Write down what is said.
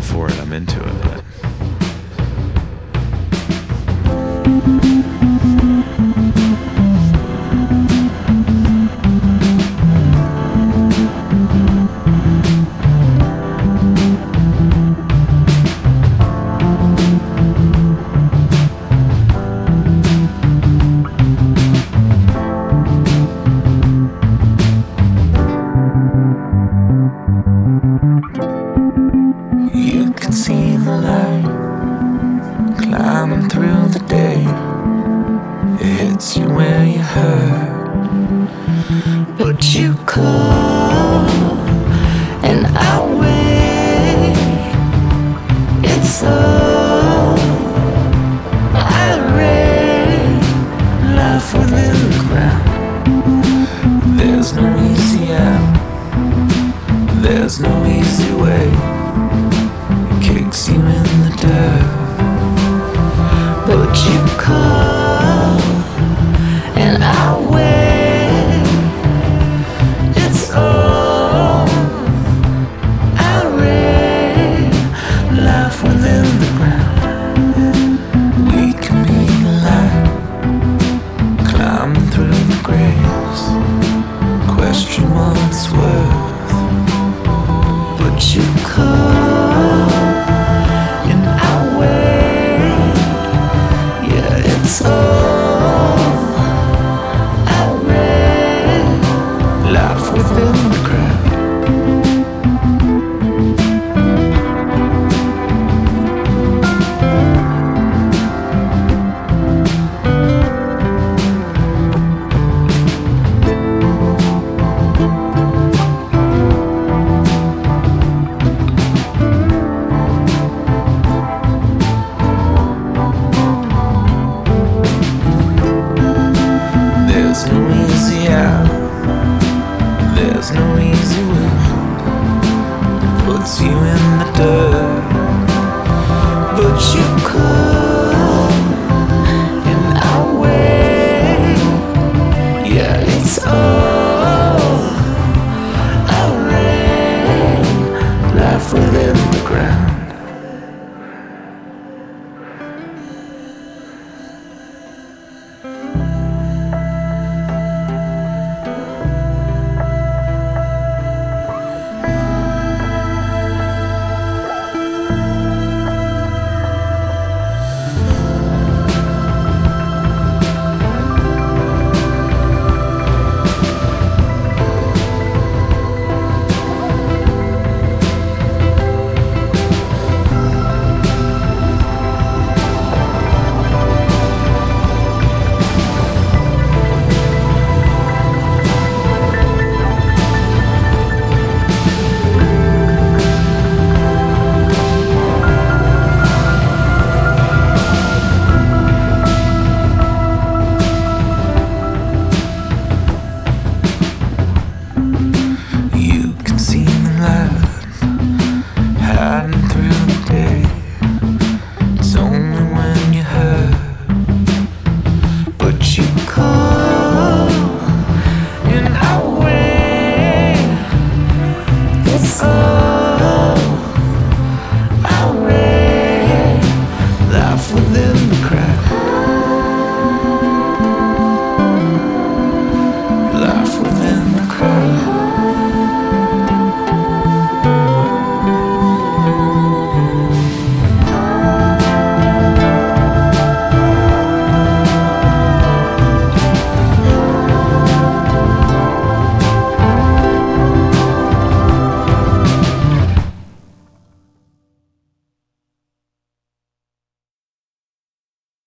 for it, I'm into it. But you can see the light climbing through the day. It hits you where you hurt, but you call and I wait. It's so irate, life within the ground. There's no easy out, there's no easy way. It kicks you in the dirt, but you call and I wait. It's all irate, life within the ground. We can be alive, climbing through the graves. Question what it's worth, but you call and I wait. Yeah, it's all irate, life within the crowd.